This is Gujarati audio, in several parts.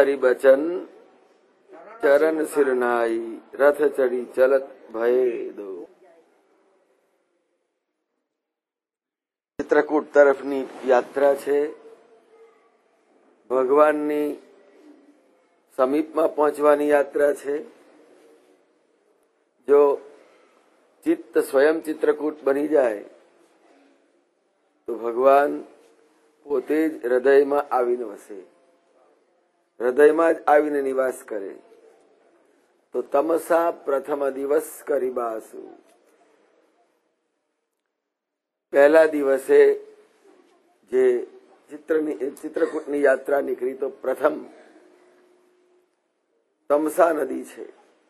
हरि बचन चरण सिर नाई रथ चढ़ी चलत भय दो। ચિત્રકૂટ તરફની યાત્રા છે. ભગવાનની સમીપમાં પહોંચવાની યાત્રા છે. જો ચિત્ત સ્વયં ચિત્રકૂટ બની જાય તો ભગવાન પોતે જ હૃદયમાં આવીને વસે, હૃદયમાં જ આવીને નિવાસ કરે. તો તમસા પ્રથમ દિવસ કરીબાસુ, પહેલા દિવસે જે ચિત્રકૂટની યાત્રા નીકળી તો પ્રથમ તમસા નદી છે.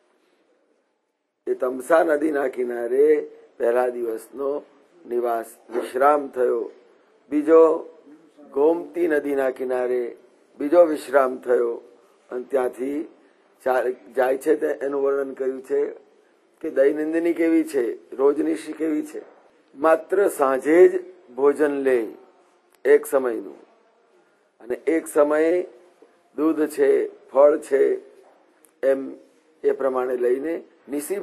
એ તમસા નદીના કિનારે પહેલા દિવસનો નિવાસ વિશ્રામ થયો. બીજો ગોમતી નદીના કિનારે બીજો વિશ્રામ થયો અને ત્યાંથી જાય છે. એનું વર્ણન કર્યું છે કે દૈનંદિની કેવી છે, રોજની કેવી છે. માત્ર સાંજે જ ભોજન લે એક સમયનું, અને એક સમયે દૂધ છે, ફળ છે, એમ એ પ્રમાણે લઈને નિશી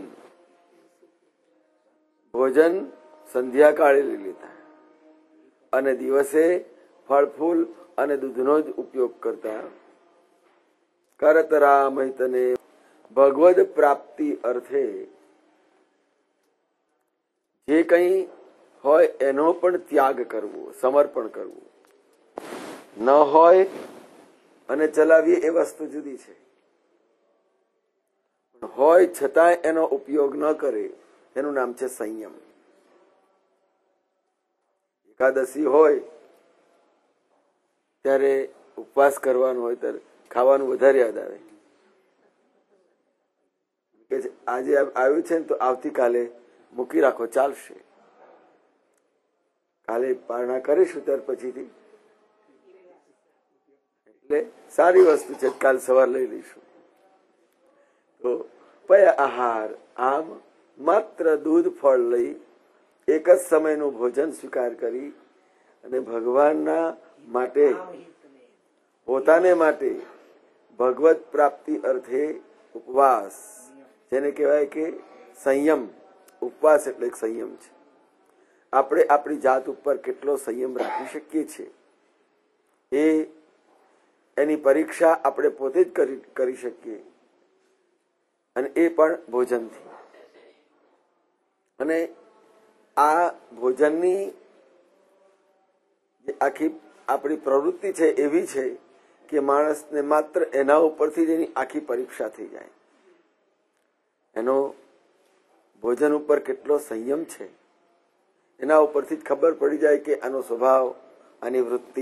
ભોજન સંધ્યાકાળે લઈ લેતા અને દિવસે ફળ ફૂલ અને દૂધનો જ ઉપયોગ કરતા. કરત રામ હિતને ભગવદ પ્રાપ્તિ અર્થે જે કંઈ હોય એનો પણ ત્યાગ કરવો, સમર્પણ કરવું. ન હોય અને ચલાવીએ એ વસ્તુ જુદી છે. હોય છતાંય એનો ઉપયોગ ન કરે એનું નામ છે સંયમ. એકાદશી હોય ત્યારે ઉપવાસ કરવાનો હોય ત્યારે ખાવાનું વધારે યાદ આવે કે આજે આવ્યું છે ને તો આવતીકાલે મૂકી રાખો, ચાલશે, કાલે પારણા કરીશું ત્યાર પછીથી, એટલે સારી વસ્તુ છે, કાલ સવાર લઈ લઈશું. તો પય આહાર, આમ માત્ર દૂધ ફળ લઈ એક જ સમયનું ભોજન સ્વીકાર કરી અને ભગવાનના માટે, પોતાને માટે ભગવત પ્રાપ્તિ અર્થે ઉપવાસ, જેને કહેવાય કે સંયમ. ઉપવાસ એટલે એક સંયમ છે. આપણે આપણી જાત ઉપર કેટલો સંયમ રાખી શકીએ છીએ એની પરીક્ષા આપણે પોતે જ કરી શકીએ, અને એ પણ ભોજનથી. અને આ ભોજનની જે આખી આપણી પ્રવૃત્તિ છે એવી છે કે માણસને માત્ર એના ઉપરથી જ એની આખી પરીક્ષા થઈ જાય. એનો ભોજન ઉપર કેટલો સંયમ છે એના ઉપરથી જ ખબર પડી જાય કે આનો સ્વભાવ, આની વૃત્તિ,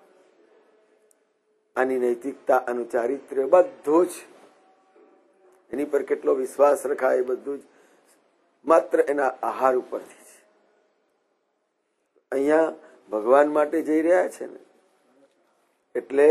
આની નૈતિકતા, આનું ચારિત્ર્ય બધું જ, એની પર કેટલો વિશ્વાસ રખાય બધું જ માત્ર એના આહાર ઉપરથી જ. અહીંયા ભગવાન માટે જઈ રહ્યા છે ને, એટલે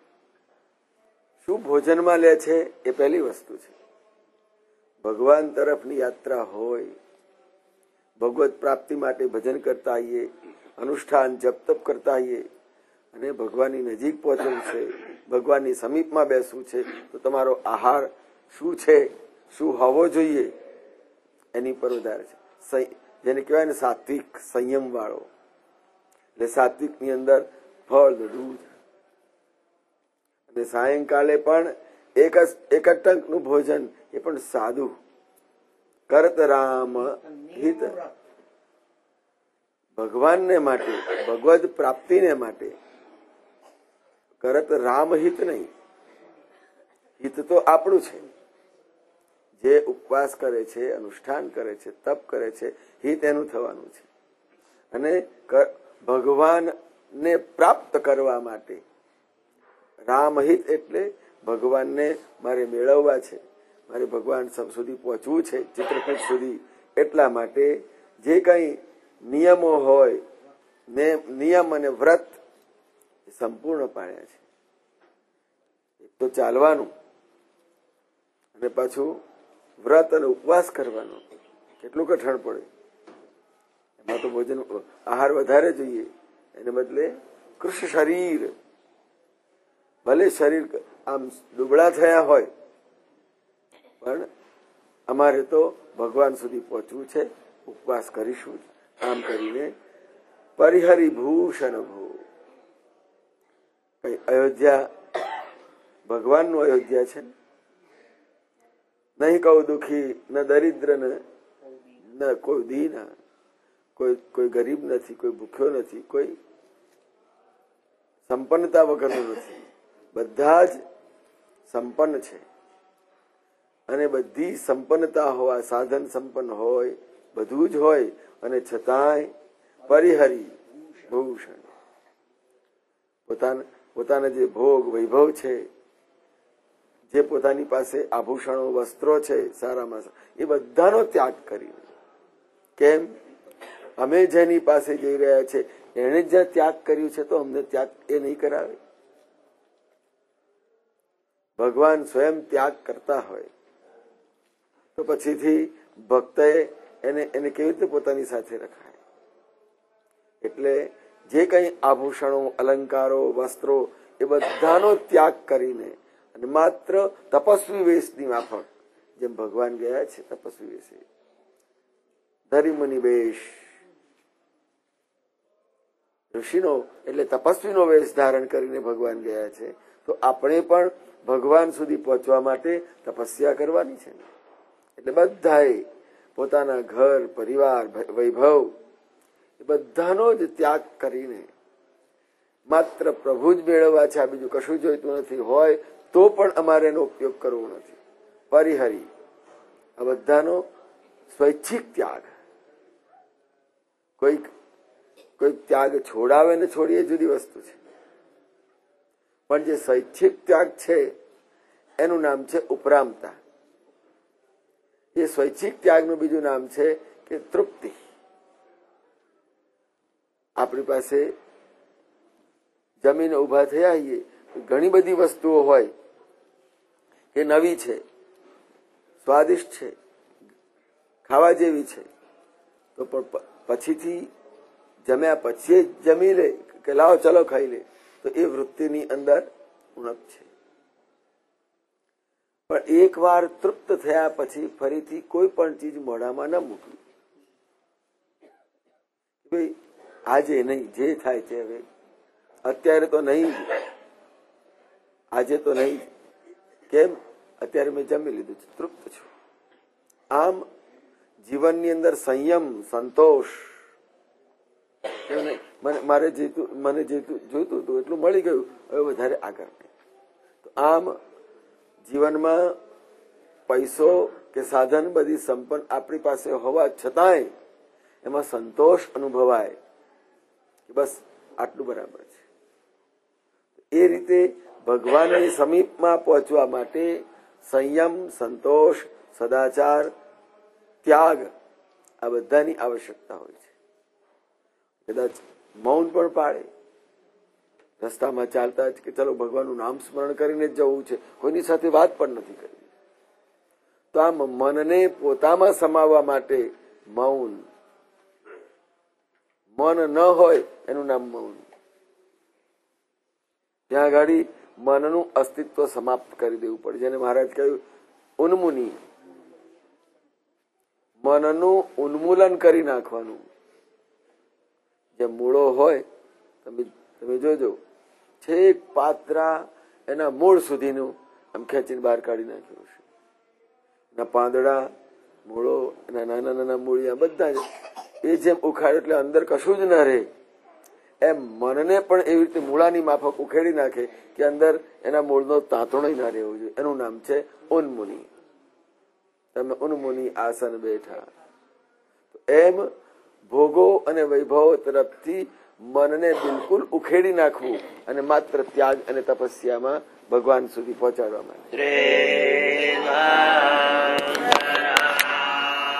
શું ભોજનમાં લે છે એ પહેલી વસ્તુ છે. ભગવાન તરફની યાત્રા હોય, ભગવત પ્રાપ્તિ માટે ભજન કરતા આવીએ, અનુષ્ઠાન જપ તપ કરતા આવીએ અને ભગવાનની નજીક પહોંચવું છે, ભગવાનની સમીપમાં બેસવું છે, તો તમારો આહાર શું છે, શું હોવો જોઈએ એની પર વધારે છે. જેને કહેવાય ને સાત્વિક, સંયમ વાળો. એટલે સાત્વિકની અંદર ફળ, દૂધ, અને સાયંકાલે પણ એક જ ટંકનું ભોજન, એ પણ સાદું. કરત રામ હિત, ભગવાનને માટે, ભગવદ પ્રાપ્તિને માટે. કરત રામ હિત નહીં, હિત તો આપણું છે. જે ઉપવાસ કરે છે, અનુષ્ઠાન કરે છે, તપ કરે છે, હિત એનું થવાનું છે. અને ભગવાનને પ્રાપ્ત કરવા માટે રામહિત એટલે ભગવાનને મારે મેળવવા છે, મારે ભગવાન સુધી પહોંચવું છે, ચિત્રકૂટ સુધી. એટલા માટે જે કંઈ નિયમો હોય ને, નિયમ અને વ્રત સંપૂર્ણ પાળ્યા છે. એક તો ચાલવાનું અને પાછું વ્રત અને ઉપવાસ કરવાનો. કેટલું કઠણ પડે. એમાં તો ભોજન આહાર વધારે જોઈએ, એને બદલે કૃષ્ણ શરીર ભલે શરીર આમ દુબળા થયા હોય, પણ અમારે તો ભગવાન સુધી પહોંચવું છે, ઉપવાસ કરીશું. આમ કરીને પરિહરી ભૂષણ ભૂ. કઈ અયોધ્યા ભગવાનનું અયોધ્યા છે. નહીં કહું દુઃખી ન દરિદ્ર ન કોઈ દીના, કોઈ ગરીબ નથી, કોઈ ભૂખ્યો નથી, કોઈ સંપન્નતા વગરનું નથી. બધા જ સંપન્ન છે. અને બધી સંપન્નતા હોવા, સાધન સંપન્ન હોય, બધું જ હોય, અને છતાંય પરિહરી ભૂષણ. પોતાના જે ભોગ વૈભવ છે, જે પોતાની પાસે આભૂષણો વસ્ત્રો છે સારામાં, એ બધાનો ત્યાગ કરીને. કેમ? અમે જેની પાસે જઈ રહ્યા છે એને જ્યાં ત્યાગ કર્યું છે, તો અમને ત્યાગ એ નહીં કરાવે? ભગવાન સ્વયં ત્યાગ કરતા હોય તો પછીથી ભક્તએ એને કેવી રીતે પોતાની સાથે રખાય? એટલે જે કંઈ આભૂષણો, અલંકારો, વસ્ત્રો, એ બધાનો ત્યાગ કરીને અને માત્ર તપસ્વી વેશની માફક, જેમ ભગવાન ગયા છે તપસ્વી વેશે, ધરીમુનિ વેશ, ઋષિનો એટલે તપસ્વીનો વેશ ધારણ કરીને ભગવાન ગયા છે. તો આપણે પણ ભગવાન સુધી પહોંચવા માટે તપસ્યા કરવાની છે. એટલે બધાએ પોતાના ઘર, પરિવાર, વૈભવ એ બધાનો જ ત્યાગ કરીને માત્ર પ્રભુ જ મેળવવા છે, આ બીજું કશું જોઈતું નથી. હોય તો પણ અમારે એનો ઉપયોગ કરવો નથી. પરિહરી, આ બધાનો સ્વૈચ્છિક ત્યાગ. કોઈ ત્યાગ છોડાવે ને છોડીએ જુદી વસ્તુ છે, પણ જે સ્વૈચ્છિક ત્યાગ છે એનું નામ છે ઉપરામતા. એ સ્વૈચ્છિક ત્યાગનું બીજું નામ છે કે તૃપ્તિ. આપણી પાસે જમીને ઉભા થયા હોઈએ, ઘણી બધી વસ્તુઓ હોય કે નવી છે, સ્વાદિષ્ટ છે, ખાવા જેવી છે, તો પણ પછીથી જમ્યા પછી જમી લે કે લાવો ચલો ખાઈ લે, તો એ વૃત્તિની અંદર ઉણપ છે. પણ એક વાર તૃપ્ત થયા પછી ફરીથી કોઈ પણ ચીજ મોઢામાં ન મૂકવી. ભાઈ આજે નહીં, જે થાય તે હવે, અત્યારે તો નહીં, આજે તો નહીં. કેમ? અત્યારે મેં જમી લીધું છે, તૃપ્ત છું. આમ જીવનની અંદર સંયમ, સંતોષ. મને જોઈતું હતું એટલું મળી ગયું, હવે વધારે આગળ. તો આમ જીવનમાં પૈસો કે સાધન બધી સંપન્ન આપણી પાસે હોવા છતાંય એમાં સંતોષ અનુભવાય કે બસ આટલું બરાબર છે. એ રીતે ભગવાનની સમીપમાં પહોંચવા માટે સંયમ, સંતોષ, સદાચાર, ત્યાગ, આ બધાની આવશ્યકતા હોય છે. કદાચ મૌન પણ પાળે, રસ્તામાં ચાલતા જ કે ચલો ભગવાનનું નામ સ્મરણ કરીને જ જવું છે, કોઈની સાથે વાત પણ નથી કરવી. તો આમ મનને પોતામાં સમાવવા માટે મૌન. મન ન હોય એનું નામ મૌન. ત્યાં આગળ મનનું અસ્તિત્વ સમાપ્ત કરી દેવું પડે. જેને મહારાજ કહ્યું ઉન્મુની, મનનું ઉન્મૂલન કરી નાખવાનું. જે મૂળો હોય, તમે જોજો, છેક પાત્રા એના મૂળ સુધીનું આમ ખેંચીને બહાર કાઢી નાખ્યું છે. એના પાંદડા, મૂળો, એના નાના નાના મૂળિયા બધા એ જેમ ઉખાડે એટલે અંદર કશું જ ન રહે, એમ મનને પણ એવી રીતે મૂળાની માફક ઉખેડી નાખે કે અંદર એના મૂળનો તાંતણો ના રહેવો જોઈએ. એનું નામ છે ઉન્મુનિ. તમે ઉન્મુનિ આસન બેઠા. એમ ભોગો અને વૈભવો તરફથી મનને બિલકુલ ઉખેડી નાખવું અને માત્ર ત્યાગ અને તપસ્યામાં ભગવાન સુધી પહોંચાડવા માટે.